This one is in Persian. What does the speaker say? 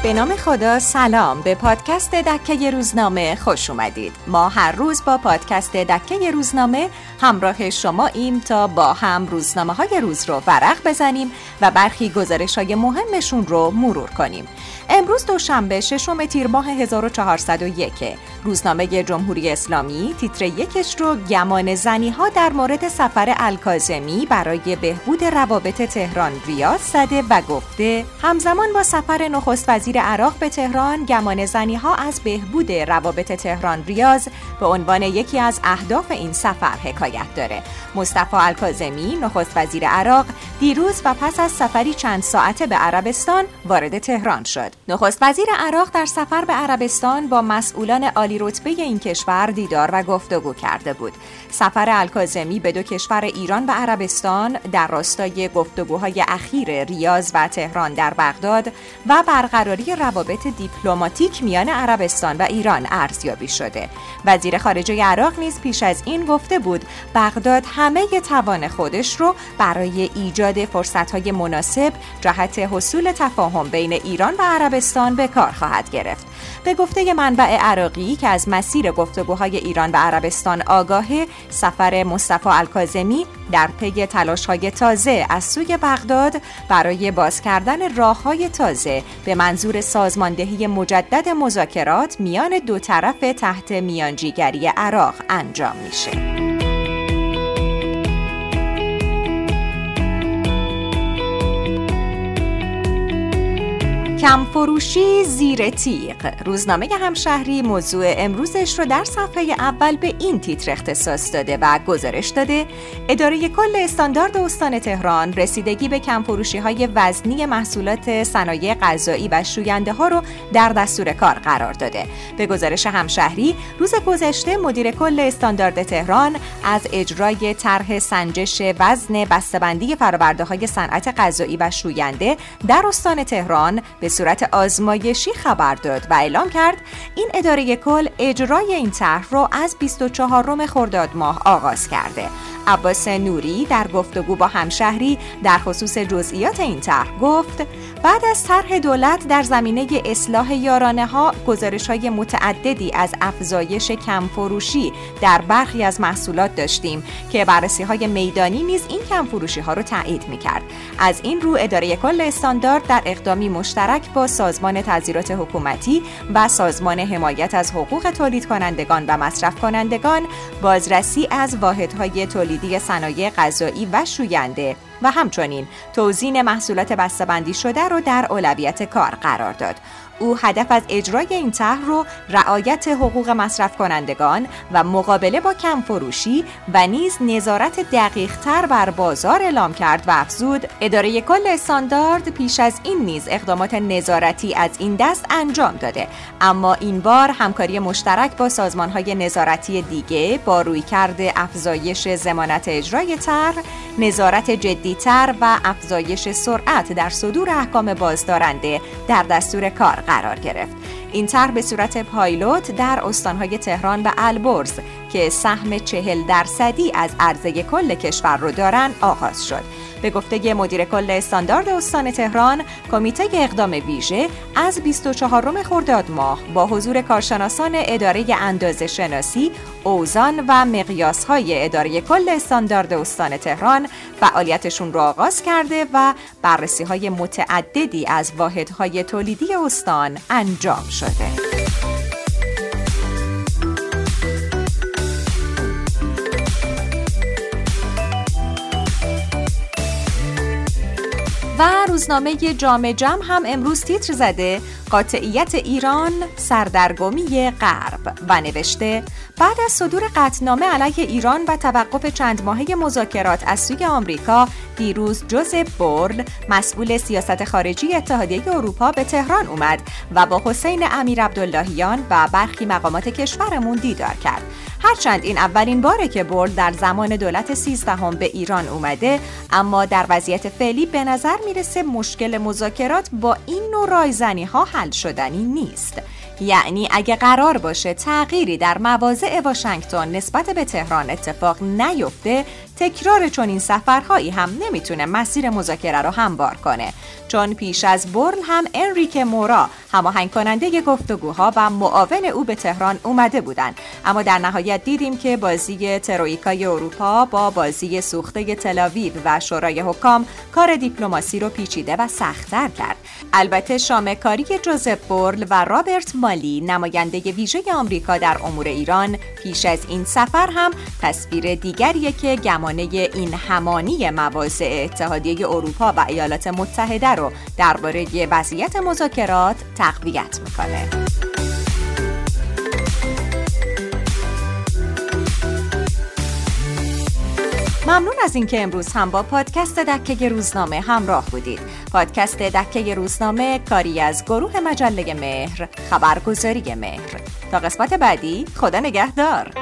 به نام خدا. سلام، به پادکست دکه روزنامه خوش اومدید. ما هر روز با پادکست دکه روزنامه همراه شما ایم تا با هم روزنامه های روز رو ورق بزنیم و برخی گزارش های مهمشون رو مرور کنیم. امروز دوشنبه 6 تیر ماه 1401 روزنامه جمهوری اسلامی تیتر یکش رو گمان زنی ها در مورد سفر الکاظمی برای بهبود روابط تهران ریاض زده و گفته همزمان با سفر نخست وزیر عراق به تهران، گمان زنی ها از بهبود روابط تهران ریاض به عنوان یکی از اهداف این سفر حکایت داره. مصطفی الکاظمی نخست وزیر عراق دیروز و پس از سفری چند ساعته به عربستان وارد تهران شد. نخست وزیر عراق در سفر به عربستان با مسئولان عالی رتبه این کشور دیدار و گفتگو کرده بود. سفر الکاظمی به دو کشور ایران و عربستان در راستای گفتگوهای اخیر ریاض و تهران در بغداد و برقراری روابط دیپلماتیک میان عربستان و ایران ارزیابی شده. وزیر خارجه عراق نیز پیش از این گفته بود بغداد همه توان خودش رو برای ایجاد فرصت‌های مناسب جهت حصول تفاهم بین ایران و عربستان به کار خواهد گرفت. به گفته منبع عراقی که از مسیر گفتگوهای ایران و عربستان آگاهه، سفر مصطفی الکاظمی در پی تلاش‌های تازه از سوی بغداد برای باز کردن راه‌های تازه به منظور سازماندهی مجدد مذاکرات میان دو طرف تحت میانجیگری عراق انجام میشه. کم فروشی زیر تیغ. روزنامه همشهری موضوع امروزش رو در صفحه اول به این تیتر اختصاص داده و گزارش داده اداره کل استاندارد استان تهران رسیدگی به کم فروشی های وزنی محصولات صنایع غذایی و شوینده ها رو در دستور کار قرار داده. به گزارش همشهری روز گذشته مدیر کل استاندارد تهران از اجرای طرح سنجش وزن بسته‌بندی فرآورده های صنعت غذایی و شوینده در استان تهران به صورت آزمایشی خبر داد و اعلام کرد این اداره کل اجرای این طرح رو از 24 خرداد ماه آغاز کرده. عباس نوری در گفتگو با همشهری در خصوص جزئیات این طرح گفت بعد از طرح دولت در زمینه اصلاح یارانه ها گزارش‌های متعددی از افزایش کم فروشی در برخی از محصولات داشتیم که بررسی‌های میدانی نیز این کم فروشی ها رو تایید می‌کرد. از این رو اداره کل استاندارد در اقدامی مشترک با سازمان تظاهرات حکومتی و سازمان حمایت از حقوق تولید کنندگان و مصرف کنندگان بازرسی از واحدهای تولیدی صنایع غذایی و شوینده و همچنین توزیع محصولات بسته‌بندی شده رو در اولویت کار قرار داد. او هدف از اجرای این طرح رو رعایت حقوق مصرف کنندگان و مقابله با کم فروشی و نیز نظارت دقیق‌تر بر بازار اعلام کرد و افزود اداره کل استاندارد پیش از این نیز اقدامات نظارتی از این دست انجام داده، اما این بار همکاری مشترک با سازمان‌های نظارتی دیگه با رویکرد افزایش ضمانت اجرای طرح، نظارت جدی‌تر و افزایش سرعت در صدور احکام بازدارنده در دستور کار قرار گرفت. این طرح به صورت پایلوت در استان‌های تهران و البرز که سهم 40% از عرضه کل کشور رو دارن آغاز شد. به گفته مدیر کل استاندارد استان تهران، کمیته اقدام ویژه از 24 خرداد ماه با حضور کارشناسان اداره اندازه‌شناسی، اوزان و مقیاس‌های اداره کل استاندارد استان تهران فعالیتشون رو آغاز کرده و بررسی‌های متعددی از واحدهای تولیدی استان انجام شده. و روزنامه جامعه جمع هم امروز تیتر زده قاطعیت ایران سردرگمی غرب و نوشته بعد از صدور قطعنامه علیه ایران و توقف چند ماهه مذاکرات از سوی آمریکا، دیروز جوزف بورل مسئول سیاست خارجی اتحادیه اروپا به تهران اومد و با حسین امیرعبداللهیان و برخی مقامات کشورمون دیدار کرد. هرچند این اولین باره که بورل در زمان دولت 13 به ایران اومده، اما در وضعیت فعلی به نظر میرسه مشکل مذاکرات با این نوع رایزنی ها حل شدنی نیست. یعنی اگه قرار باشه تغییری در مواضع واشنگتن نسبت به تهران اتفاق نیفته، تکرار چنین سفرهایی هم نمیتونه مسیر مذاکره رو هموار کنه، چون پیش از برل هم انریکه مورا هماهنگ کننده گفتگوها و معاون او به تهران اومده بودن، اما در نهایت دیدیم که بازی ترویکای اروپا با بازی سوخته تل‌آویو و شورای حکام کار دیپلماسی رو پیچیده و سخت‌تر کرد. البته شامه‌کاری جوزف برل و رابرت مالی، نماینده ویژه آمریکا در امور ایران، پیش از این سفر هم تصویر دیگریه که گمانه این همانی مواضع اتحادیه اروپا و ایالات متحده رو درباره وضعیت مذاکرات تقویت میکنه. ممنون از اینکه امروز هم با پادکست دکه روزنامه همراه بودید. پادکست دکه روزنامه کاری از گروه مجله مهر، خبرگزاری مهر. تا قسمت بعدی، خدا نگهدار.